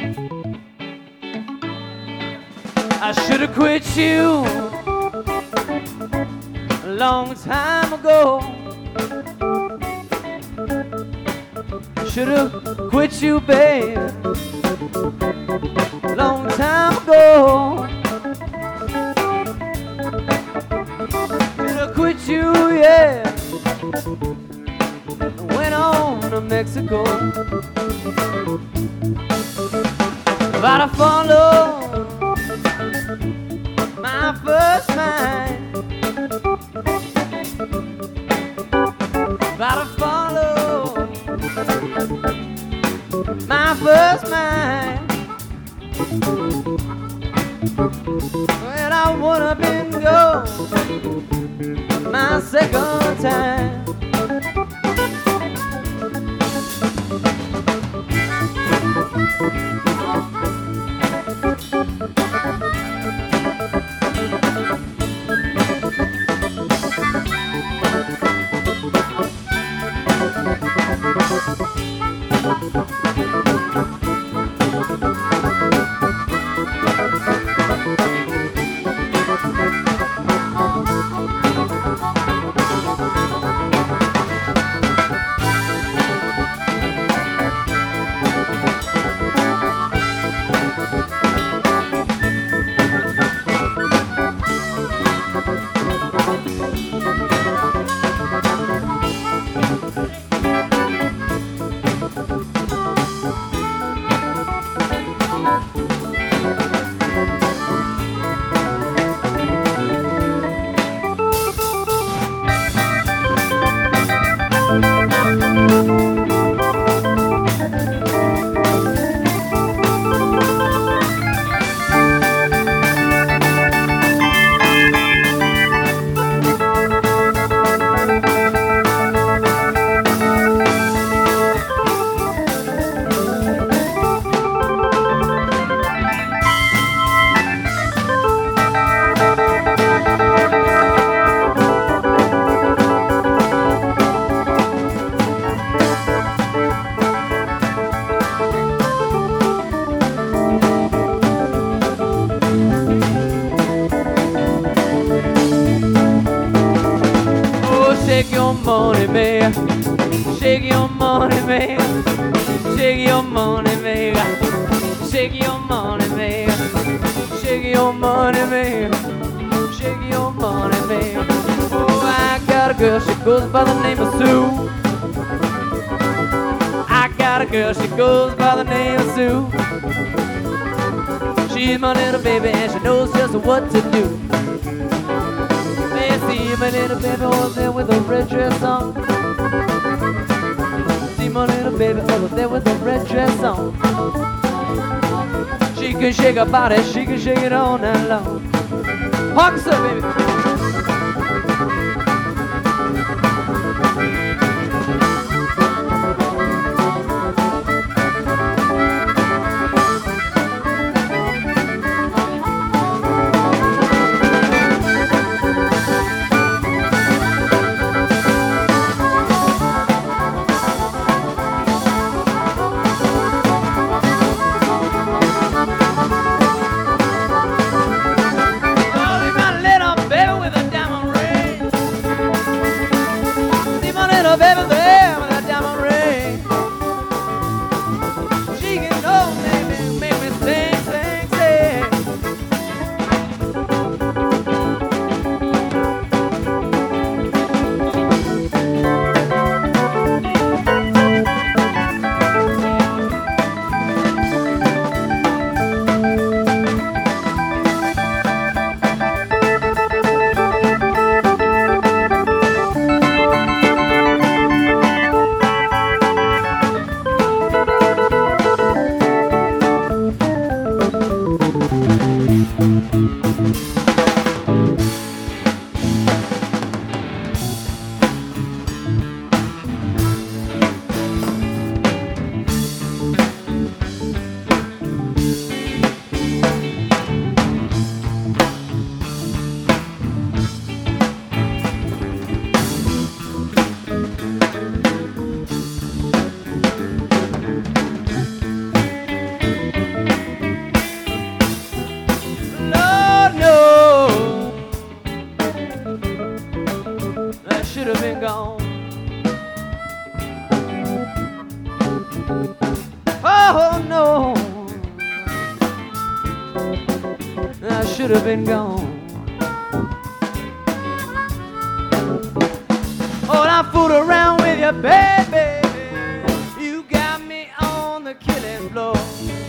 I should have quit you a long time ago. Should have quit you, babe, a long time ago. Should have quit you, yeah. Went on to Mexico. If I'd have followed my first mind, if I'd have followed my first mind, well, I would have been gone my second time. Shake your money, man. Shake your money, man. Shake your money, man. Shake your money, man. Shake your money, man. Shake your money, man. Oh, I got a girl, she goes by the name of Sue. I got a girl, she goes by the name of Sue. She's my little baby and she knows just what to do. See my little baby over there with a red dress on. See my little baby over there with a red dress on. She can shake her body, she can shake it all night long. Hawks up, baby. Baby, should have been gone. Oh no, I should have been gone. Oh, I fooled around with you, baby. You got me on the killing floor.